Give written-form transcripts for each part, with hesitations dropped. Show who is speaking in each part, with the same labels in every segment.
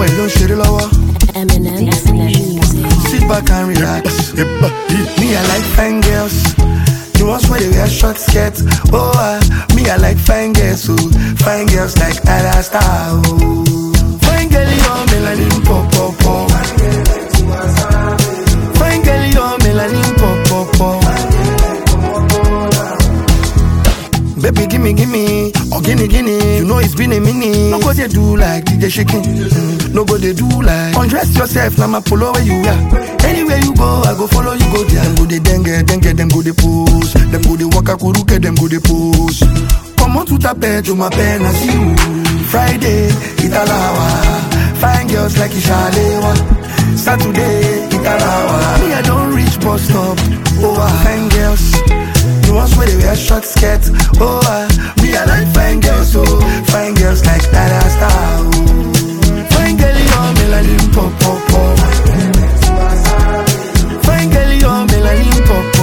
Speaker 1: boy don't share the lower.
Speaker 2: Eminem.
Speaker 1: Sit back and relax. Me, I like fine girls. The ones where they wear short skirts. Oh, me, I like fine girls. Oh, fine girls like Ada Star. Oh, fine girl, you're melanin pop pop pop. Fine girl, you're melanin pop pop pop. Baby, gimme, or guinea. You know it's been a minute. No go they do like DJ shaking. No go they do like undress yourself. Now my polo where you are. Anywhere you go, I go follow you go there. Them go they dengue, them go they pose. Them go they waka kuruke, them go they pose. Come on to tape, to my pen, I see you. Friday, Italawa. Fine girls like Ishalewa. Saturday, Italawa. Me, I don't reach bus stop. Oh, fine girls. The ones where they wear short skirts. Oh, me, I like fine girls. Oh, fine girls like Ada Star. Oh, fine girl, you're melanin pop pop pop. Fine girl, you're melanin pop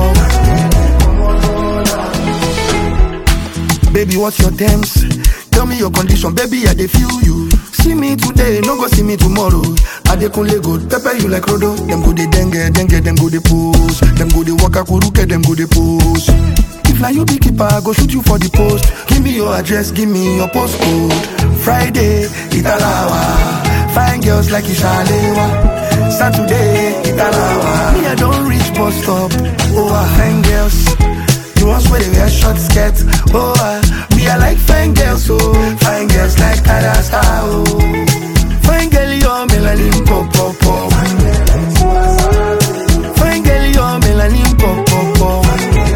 Speaker 1: pop pop. Baby, what's your terms? Tell me your condition, baby, I dey feel you. See me today, no go see me tomorrow. I dey kunle good, pepper you like Rodo. Them go dey dengue, them go dey pose. Them go dey waka kuruke, them go dey pose. If na you be keeper, I go shoot you for the post. Give me your address, give me your postcode. Friday, Italawa. Fine girls like Ishalewa. Saturday, Italawa. Me, I don't reach bus stop. Oh, fine girls. The ones where they wear short skirts. Oh, me, I like fine girls. Oh, fine girls like Ada Star. Oh, fine girl, you're melanin pop pop pop. Fine girl, you're melanin pop pop pop.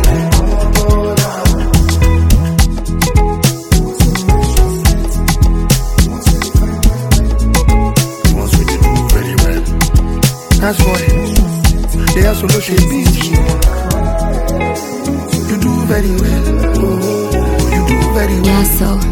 Speaker 1: The ones where they do very well. That's why they are so low, she beat you. You do very well. Oh, you do very well.
Speaker 2: Yeah, so.